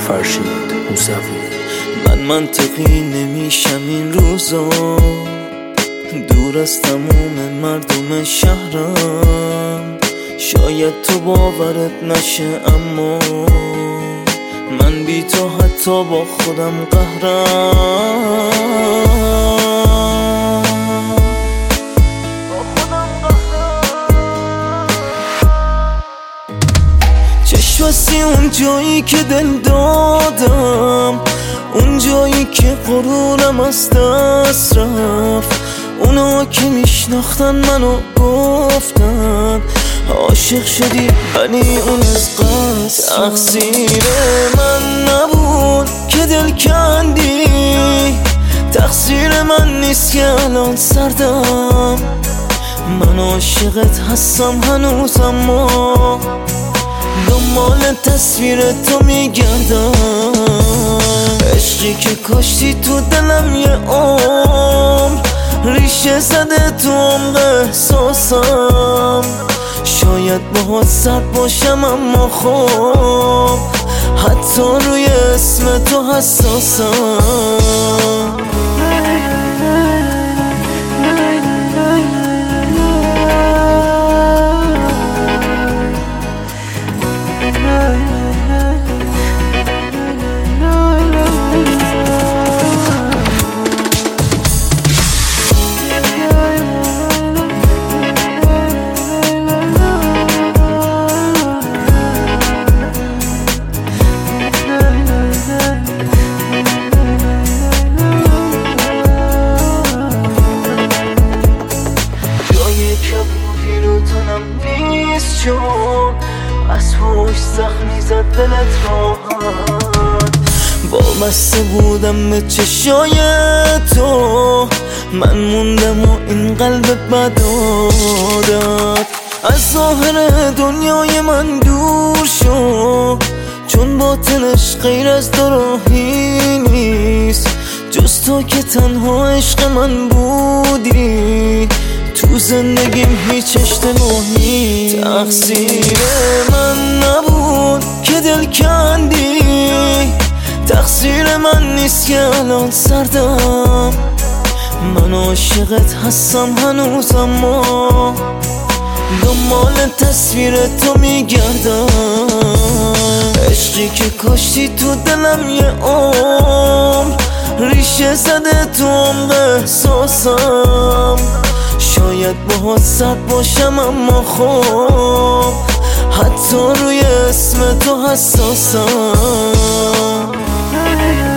فرشید موسوی. من منطقی نمیشم این روزا، دور از تموم مردم شهرم. شاید تو باورت نشه اما من بی تو حتی با خودم قهرم. چشم اون جایی که دل دادم، اون جایی که غرورم از دست رفت. اونا که میشناختن منو گفتن عاشق شدی ولی اون از قصد. تقصیر من نبود که دل کندی، تقصیر من نیست که الان سردم. من عاشقت هستم هنوز اما دنبال تصویر تو میگردم. عشقی که کاشتی تو دلم یه عمر، ریشه زده تو عمق احساسم. شاید باهات سرد باشم اما خب حتی روی اسم تو حساسم. چون از پشت زخمی زد دلت راحت. وابسته بودم به چشای تو، من موندم و این قلب بد عادت از ظاهر دنیای من دور شو. چون باطنش غیر از دو راهی نیست، جز تو که تنها عشق من بودی. تو زندگیم هیچ اشتباهی تقصیر من نبود که دل کندی، تقصیر من نیست که الان سردم. من عاشقت هستم هنوز اما دنبال تصویر تو میگردم. عشقی که کاشتی تو دلم یه عمر، ریشه زده تو عمق احساسم. شاید باهات سرد باشم اما خب حتی روی اسم تو حساسم.